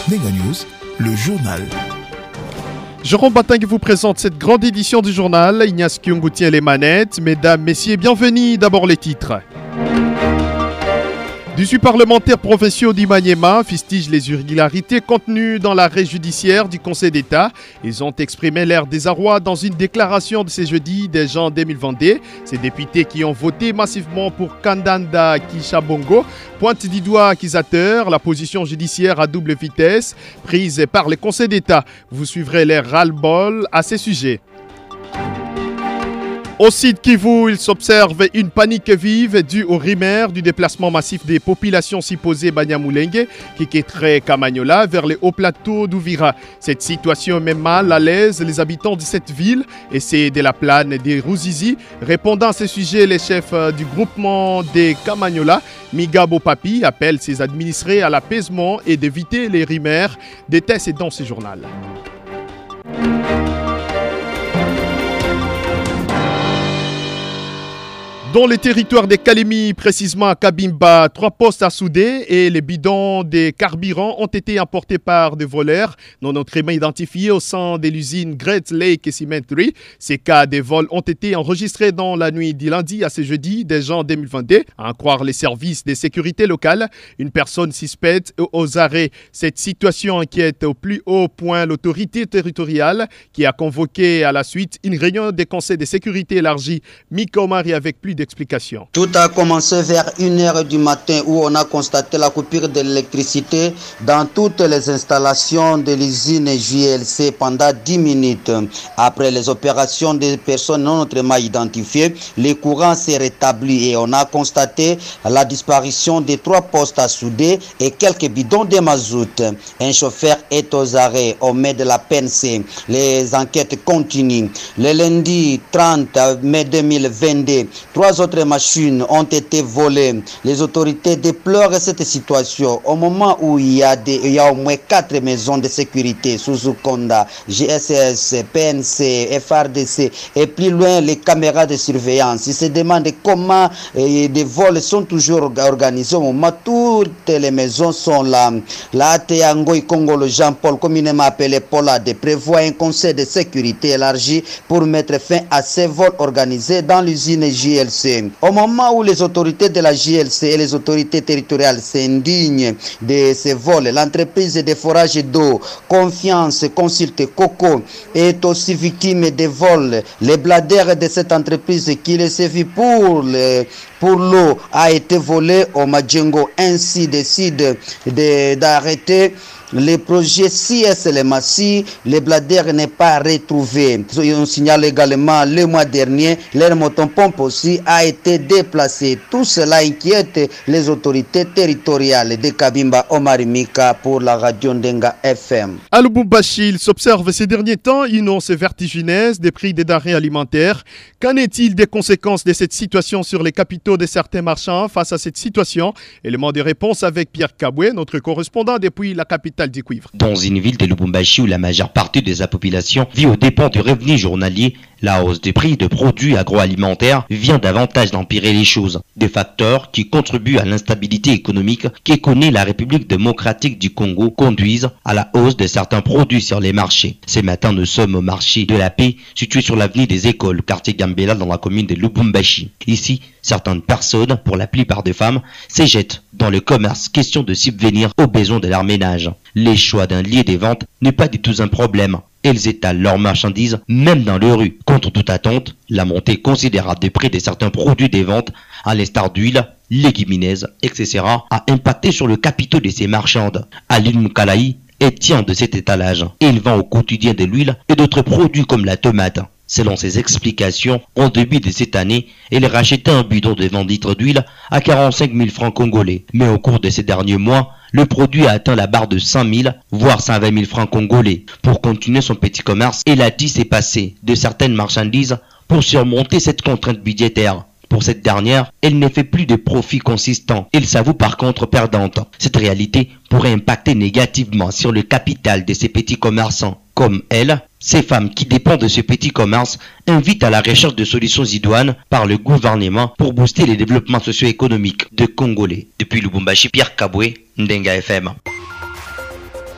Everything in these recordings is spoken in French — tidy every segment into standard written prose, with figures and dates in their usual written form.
Nega News, le journal. Jérôme Batingue vous présente cette grande édition du journal. Ignace Kyungu tient les manettes. Mesdames, messieurs, bienvenue. D'abord les titres. 18 parlementaires provinciaux du Maniema fustigent les irrégularités contenues dans l'arrêt judiciaire du Conseil d'État. Ils ont exprimé leur désarroi dans une déclaration de ce jeudi des gens 2022. Ces députés qui ont voté massivement pour Kandanda Kishabongo pointent du doigt accusateur la position judiciaire à double vitesse prise par le Conseil d'État. Vous suivrez les ras-le-bol à ces sujets. Au site Kivu, il s'observe une panique vive due aux rumeurs du déplacement massif des populations supposées Banyamulenge qui quitteraient Kamanyola vers les hauts plateaux d'Ouvira. Cette situation met mal à l'aise les habitants de cette ville et c'est de la plane des Ruzizi. Répondant à ce sujet, les chefs du groupement des Kamanyola, Migabo Papi, appellent ses administrés à l'apaisement et d'éviter les rumeurs. Détails, c'est dans ce journal. Dans les territoires des Kalemi, précisément à Kabimba, 3 postes à souder et les bidons des carburants ont été emportés par des voleurs non autrement identifiés au sein de l'usine Great Lake Cemetery. Ces cas de vols ont été enregistrés dans la nuit du lundi à ce jeudi des gens 2022. À en croire les services de sécurité locale, une personne suspecte aux arrêts. Cette situation inquiète au plus haut point l'autorité territoriale qui a convoqué à la suite une réunion des conseils de sécurité élargie. Mika Omari avec plus d'explications. Tout a commencé vers 1h du matin où on a constaté la coupure de l'électricité dans toutes les installations de l'usine JLC pendant 10 minutes. Après les opérations des personnes non autrement identifiées, le courant s'est rétabli et on a constaté la disparition des 3 postes à souder et quelques bidons de mazout. Un chauffeur est aux arrêts au mai de la PNC. Les enquêtes continuent. Le lundi 30 mai 2022, 3 autres machines ont été volées. Les autorités déplorent cette situation au moment où il y a au moins 4 maisons de sécurité, Suzukonda, GSS, PNC, FRDC et plus loin les caméras de surveillance. Ils se demandent comment des vols sont toujours organisés au moment où toutes les maisons sont là. La ATANGOI Congo, le Jean-Paul, communément appelé Polade, prévoit un conseil de sécurité élargi pour mettre fin à ces vols organisés dans l'usine JLC. Au moment où les autorités de la JLC et les autorités territoriales s'indignent de ces vols, l'entreprise de forage d'eau, Confiance Consulte Coco, est aussi victime des vols. Les bladères de cette entreprise qui les servit pour l'eau a été volé au Madjengo. Ainsi décide d'arrêter le projet CS Lemassi. Les bladères n'est pas retrouvé. On signale également le mois dernier, leur moton-pompe aussi a été déplacé. Tout cela inquiète les autorités territoriales de Kabimba. Omar Mika pour la radio Ndenga FM. À Lubumbashi, il s'observe ces derniers temps une hausse vertigineuse des prix des denrées alimentaires. Qu'en est-il des conséquences de cette situation sur les capitaux de certains marchands face à cette situation? Élément de réponse avec Pierre Kaboué, notre correspondant depuis la capitale du cuivre. Dans une ville de Lubumbashi où la majeure partie de sa population vit aux dépens du revenu journalier, la hausse des prix de produits agroalimentaires vient davantage d'empirer les choses. Des facteurs qui contribuent à l'instabilité économique que connaît la République démocratique du Congo conduisent à la hausse de certains produits sur les marchés. Ce matin, nous sommes au marché de la Paix, situé sur l'avenue des Écoles, quartier Gambela, dans la commune de Lubumbashi. Ici, certaines personnes, pour la plupart des femmes, se jettent dans le commerce, question de subvenir aux besoins de leur ménage. Les choix d'un lieu de vente n'est pas du tout un problème. Elles étalent leurs marchandises même dans les rues. Contre toute attente, la montée considérable des prix de certains produits des ventes, à l'instar d'huile, légumineuses, etc., a impacté sur le capital de ces marchandes. Aline Moukalaï est tient de cet étalage. Il vend au quotidien de l'huile et d'autres produits comme la tomate. Selon ses explications, en début de cette année, il rachetait un bidon de 20 litres d'huile à 45 000 francs congolais. Mais au cours de ces derniers mois, le produit a atteint la barre de 5 000, voire 120 000 francs congolais. Pour continuer son petit commerce, il a dit s'est passé de certaines marchandises pour surmonter cette contrainte budgétaire. Pour cette dernière, elle ne fait plus de profits consistants. Elle s'avoue par contre perdante. Cette réalité pourrait impacter négativement sur le capital de ces petits commerçants. Comme elle, ces femmes qui dépendent de ce petit commerce invitent à la recherche de solutions idoines par le gouvernement pour booster le développement socio-économique de Congolais. Depuis Lubumbashi, Pierre Kaboué, Ndenga FM.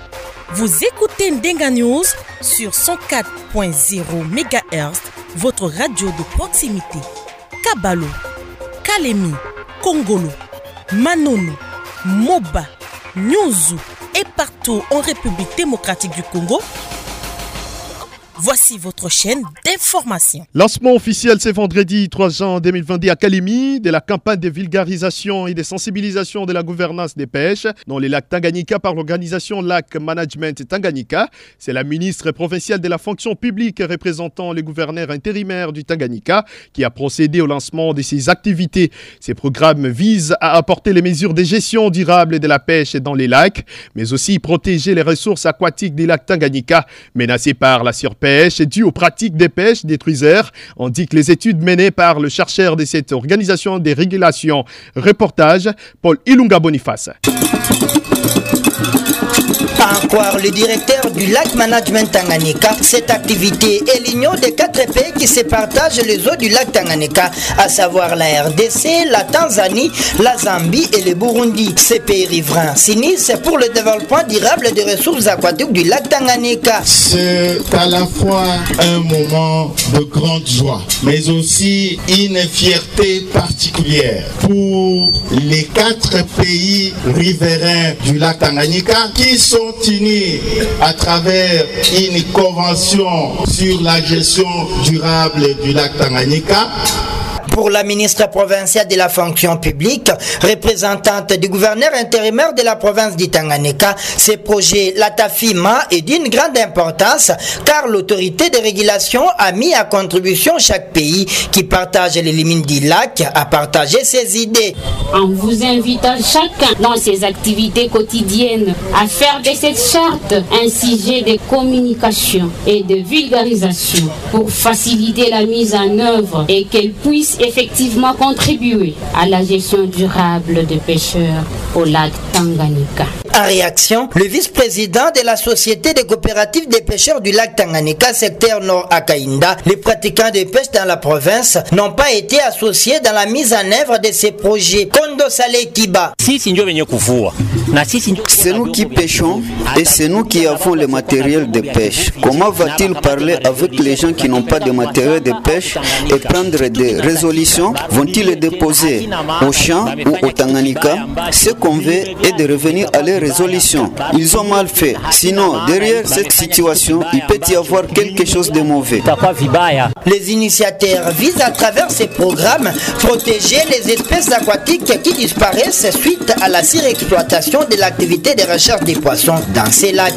Vous écoutez Ndenga News sur 104.0 MHz, votre radio de proximité. Kabalo, Kalemi, Kongolo, Manono, Moba, Nyuzu et partout en République démocratique du Congo. Voici votre chaîne d'information. Lancement officiel ce vendredi 3 juin 2022 à Kalemi de la campagne de vulgarisation et de sensibilisation de la gouvernance des pêches dans les lacs Tanganyika par l'organisation Lac Management Tanganyika. C'est la ministre provinciale de la fonction publique représentant le gouverneur intérimaire du Tanganyika qui a procédé au lancement de ces activités. Ces programmes visent à apporter les mesures de gestion durable de la pêche dans les lacs, mais aussi protéger les ressources aquatiques des lacs Tanganyika menacés par la surpêche due aux pratiques des pêches détruiseurs, indiquent les études menées par le chercheur de cette organisation des régulations. Reportage, Paul Ilunga Boniface. Encore le directeur du Lac Management Tanganyika, cette activité est l'union des 4 pays qui se partagent les eaux du lac Tanganyika, à savoir la RDC, la Tanzanie, la Zambie et le Burundi. Ces pays riverains s'unissent pour le développement durable des ressources aquatiques du lac Tanganyika. C'est à la fois un moment de grande joie, mais aussi une fierté particulière pour les 4 pays riverains du lac Tanganyika qui sont unis à travers une convention sur la gestion durable du lac Tanganyika. Pour la ministre provinciale de la fonction publique, représentante du gouverneur intérimaire de la province du Tanganyika, ce projet, la TAFIMA, est d'une grande importance car l'autorité de régulation a mis à contribution chaque pays qui partage les limites du lac à partager ses idées. En vous invitant chacun dans ses activités quotidiennes à faire de cette charte un sujet de communication et de vulgarisation pour faciliter la mise en œuvre et qu'elle puisse effectivement contribuer à la gestion durable des pêcheurs au lac Tanganyika. En réaction, le vice-président de la Société des coopératives des pêcheurs du lac Tanganyika, secteur nord Akainda, les pratiquants de pêche dans la province n'ont pas été associés dans la mise en œuvre de ces projets. Kondo Saleh Kiba. C'est nous qui pêchons et c'est nous qui avons le matériel de pêche. Comment va-t-il parler avec les gens qui n'ont pas de matériel de pêche et prendre des résolutions? Vont-ils les déposer au champ ou au Tanganyika? Ce qu'on veut est de revenir à leurs résolutions. Ils ont mal fait. Sinon, derrière cette situation, il peut y avoir quelque chose de mauvais. Les initiateurs visent à travers ces programmes protéger les espèces aquatiques qui disparaissent suite à la surexploitation de l'activité de recherche des poissons dans ces lacs.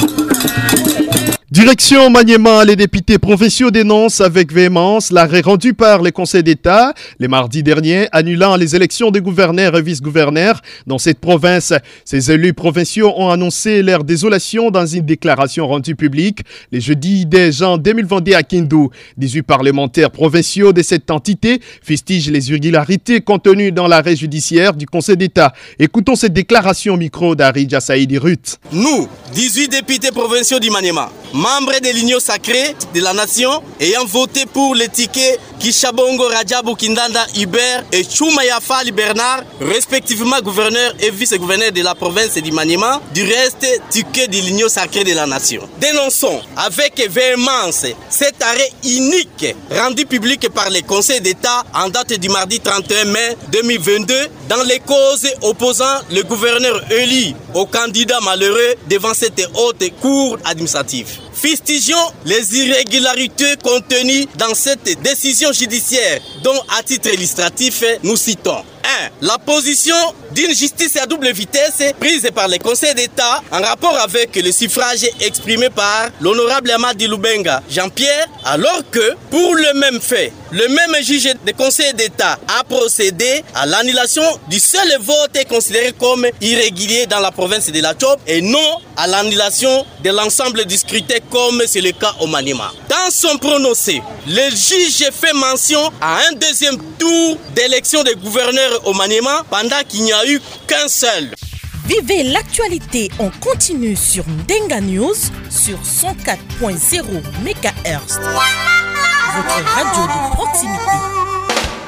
Direction Maniema, les députés provinciaux dénoncent avec véhémence l'arrêt rendu par les conseils d'État les mardis derniers, annulant les élections des gouverneurs et vice-gouverneurs dans cette province. Ces élus provinciaux ont annoncé leur désolation dans une déclaration rendue publique le jeudi 2 juin 2022 à Kindu. 18 parlementaires provinciaux de cette entité fustigent les irrégularités contenues dans l'arrêt judiciaire du conseil d'État. Écoutons cette déclaration au micro d'Aridja Saïdi Ruth. Nous, 18 députés provinciaux du Maniema, membres de l'Union sacrée de la nation, ayant voté pour les tickets Kishabongo Radjabou Kindanda Hubert et Choumaya Fali Bernard, respectivement gouverneur et vice-gouverneur de la province du Maniema, du reste ticket de l'Union sacrée de la nation. Dénonçons avec véhémence cet arrêt unique rendu public par le Conseil d'État en date du mardi 31 mai 2022 dans les causes opposant le gouverneur élu au candidat malheureux devant cette haute cour administrative. Fustigeons les irrégularités contenues dans cette décision judiciaire dont, à titre illustratif, nous citons 1. La position d'une justice à double vitesse prise par le Conseil d'État en rapport avec le suffrage exprimé par l'honorable Amadi Lubenga Jean-Pierre, alors que, pour le même fait, le même juge du Conseil d'État a procédé à l'annulation du seul vote considéré comme irrégulier dans la province de la Tchop et non à l'annulation de l'ensemble du scrutin comme c'est le cas au Maniema. Dans son prononcé, le juge fait mention à un deuxième tour d'élection des gouverneurs au Maniema pendant qu'il n'y a eu qu'un seul. Vivez l'actualité en continu sur Ndenga News sur 104.0 MHz. Votre radio de proximité.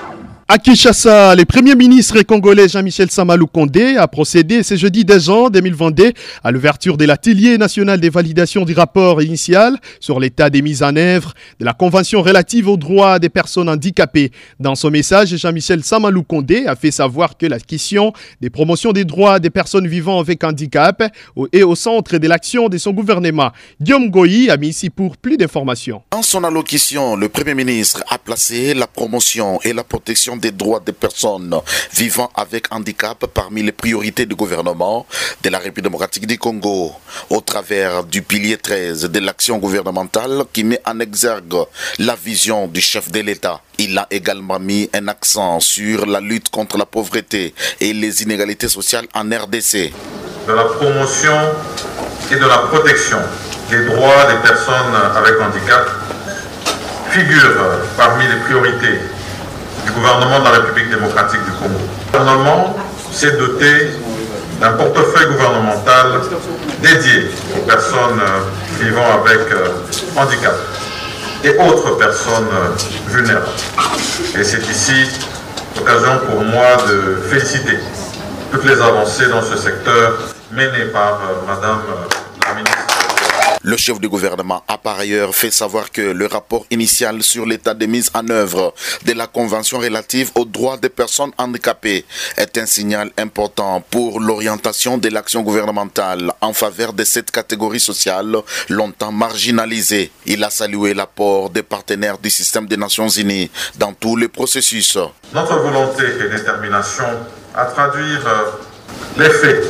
À Kinshasa, le Premier ministre congolais Jean-Michel Sama Lukonde a procédé ce jeudi 2 juin 2022 à l'ouverture de l'atelier national de validation du rapport initial sur l'état des mises en œuvre de la Convention relative aux droits des personnes handicapées. Dans son message, Jean-Michel Sama Lukonde a fait savoir que la question des promotions des droits des personnes vivant avec handicap est au centre de l'action de son gouvernement. Guillaume Goyi a mis ici pour plus d'informations. Dans son allocution, le Premier ministre a placé la promotion et la protection des droits des personnes vivant avec handicap parmi les priorités du gouvernement de la République démocratique du Congo, au travers du pilier 13 de l'action gouvernementale qui met en exergue la vision du chef de l'État. Il a également mis un accent sur la lutte contre la pauvreté et les inégalités sociales en RDC. De la promotion et de la protection des droits des personnes avec handicap figure parmi les priorités du gouvernement de la République démocratique du Congo. Le gouvernement s'est doté d'un portefeuille gouvernemental dédié aux personnes vivant avec handicap et autres personnes vulnérables. Et c'est ici l'occasion pour moi de féliciter toutes les avancées dans ce secteur menées par Madame la ministre. Le chef du gouvernement a par ailleurs fait savoir que le rapport initial sur l'état de mise en œuvre de la Convention relative aux droits des personnes handicapées est un signal important pour l'orientation de l'action gouvernementale en faveur de cette catégorie sociale longtemps marginalisée. Il a salué l'apport des partenaires du système des Nations Unies dans tout le processus. Notre volonté et détermination à traduire les faits,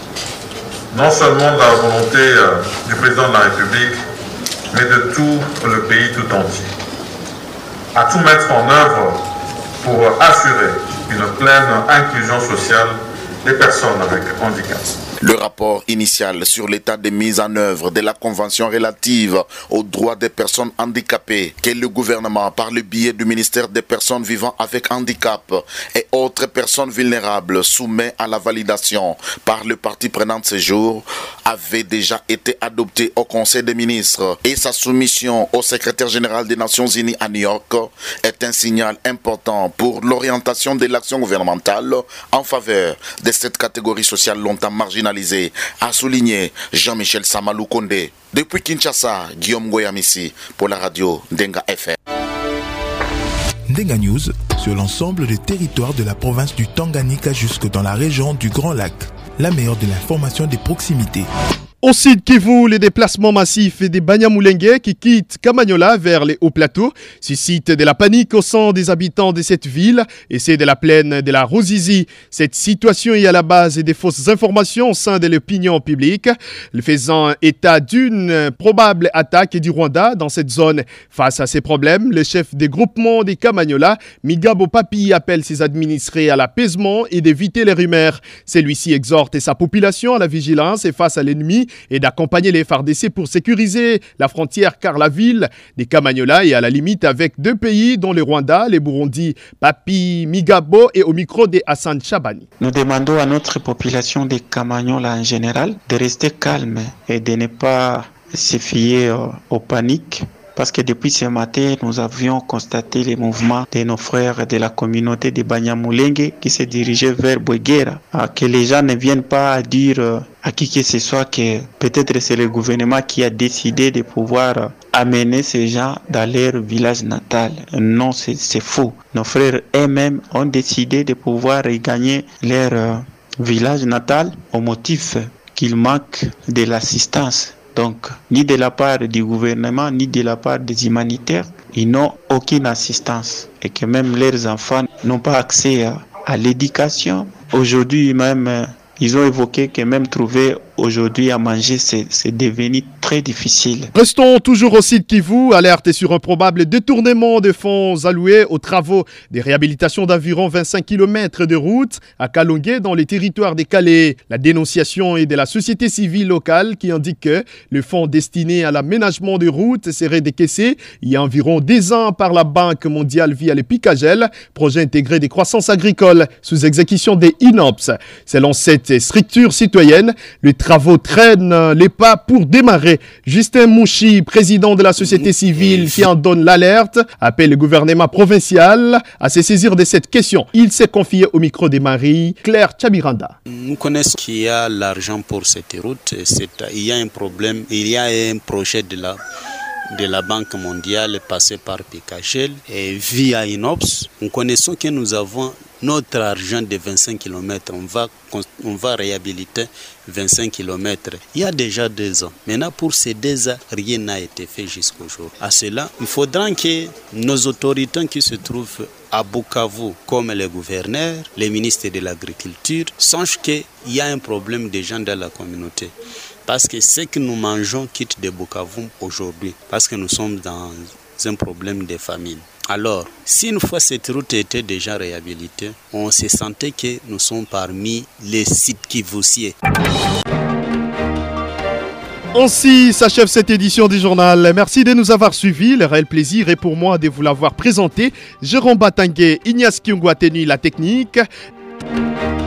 non seulement de la volonté du président de la République, mais de tout le pays tout entier, à tout mettre en œuvre pour assurer une pleine inclusion sociale des personnes avec handicap. Le rapport initial sur l'état de mise en œuvre de la Convention relative aux droits des personnes handicapées que le gouvernement, par le biais du ministère des personnes vivant avec handicap et autres personnes vulnérables, soumet à la validation par le parti prenant de ce jour, avait déjà été adopté au Conseil des ministres et sa soumission au secrétaire général des Nations Unies à New York est un signal important pour l'orientation de l'action gouvernementale en faveur de cette catégorie sociale longtemps marginalisée, a souligné Jean-Michel Sama Lukonde. Depuis Kinshasa, Guillaume Goyamissi pour la radio Ndenga FM. Ndenga News sur l'ensemble des territoires de la province du Tanganyika jusque dans la région du Grand Lac. La meilleure de l'information des proximités. Au Sud Kivu, les déplacements massifs des Banyamulenge qui quittent Kamanyola vers les hauts plateaux suscitent de la panique au sein des habitants de cette ville et c'est de la plaine de la Ruzizi. Cette situation est à la base des fausses informations au sein de l'opinion publique, faisant état d'une probable attaque du Rwanda dans cette zone. Face à ces problèmes, le chef des groupements des Kamanyola, Migabo Papi, appelle ses administrés à l'apaisement et d'éviter les rumeurs. Celui-ci exhorte sa population à la vigilance et face à l'ennemi et d'accompagner les FARDC pour sécuriser la frontière car la ville des Kamanyola est à la limite avec deux pays dont le Rwanda, le Burundi. Papi Migabo et au micro de Hassan Chabani. Nous demandons à notre population des Kamanyola en général de rester calme et de ne pas se fier aux paniques. Parce que depuis ce matin, nous avions constaté les mouvements de nos frères de la communauté de Banyamulenge qui se dirigeaient vers Bouguera. Que les gens ne viennent pas dire à qui que ce soit que peut-être c'est le gouvernement qui a décidé de pouvoir amener ces gens dans leur village natal. Non, c'est faux. Nos frères eux-mêmes ont décidé de pouvoir regagner leur village natal au motif qu'il manque de l'assistance. Donc, ni de la part du gouvernement, ni de la part des humanitaires, ils n'ont aucune assistance. Et que même leurs enfants n'ont pas accès à l'éducation. Aujourd'hui même, ils ont évoqué que même trouver aujourd'hui à manger, c'est devenu très difficile. Restons toujours au site Kivu, alerte sur un probable détournement de fonds alloués aux travaux de réhabilitation d'environ 25 km de route à Kalongué dans les territoires des Calais. La dénonciation est de la société civile locale qui indique que le fonds destiné à l'aménagement de routes serait décaissé il y a environ 10 ans par la Banque mondiale via le Picagel, projet intégré des croissances agricoles sous exécution des INOPS. Selon cette structure citoyenne, le travaux traînent les pas pour démarrer. Justin Mouchi, président de la société civile qui en donne l'alerte, appelle le gouvernement provincial à se saisir de cette question. Il s'est confié au micro de Marie Claire Tchabiranda. Nous connaissons qu'il y a l'argent pour cette route. Il y a un problème, il y a un projet de la Banque mondiale passé par PKGL et via INOPS. Nous connaissons que nous avons notre argent de 25 km. On va réhabiliter 25 km. Il y a déjà 2 ans. Maintenant, pour ces 2 ans, rien n'a été fait jusqu'au jour. À cela, il faudra que nos autorités qui se trouvent à Bukavu, comme les gouverneurs, les ministres de l'Agriculture, sachent qu'il y a un problème des gens dans la communauté. Parce que ce que nous mangeons quitte de Bukavu aujourd'hui, parce que nous sommes dans un problème de famine. Alors, si une fois cette route était déjà réhabilitée, on se sentait que nous sommes parmi les sites kivusiers. Ainsi s'achève cette édition du journal. Merci de nous avoir suivis. Le réel plaisir est pour moi de vous l'avoir présenté. Jérôme Batangué, Ignace Kiungwa Tenu, la technique.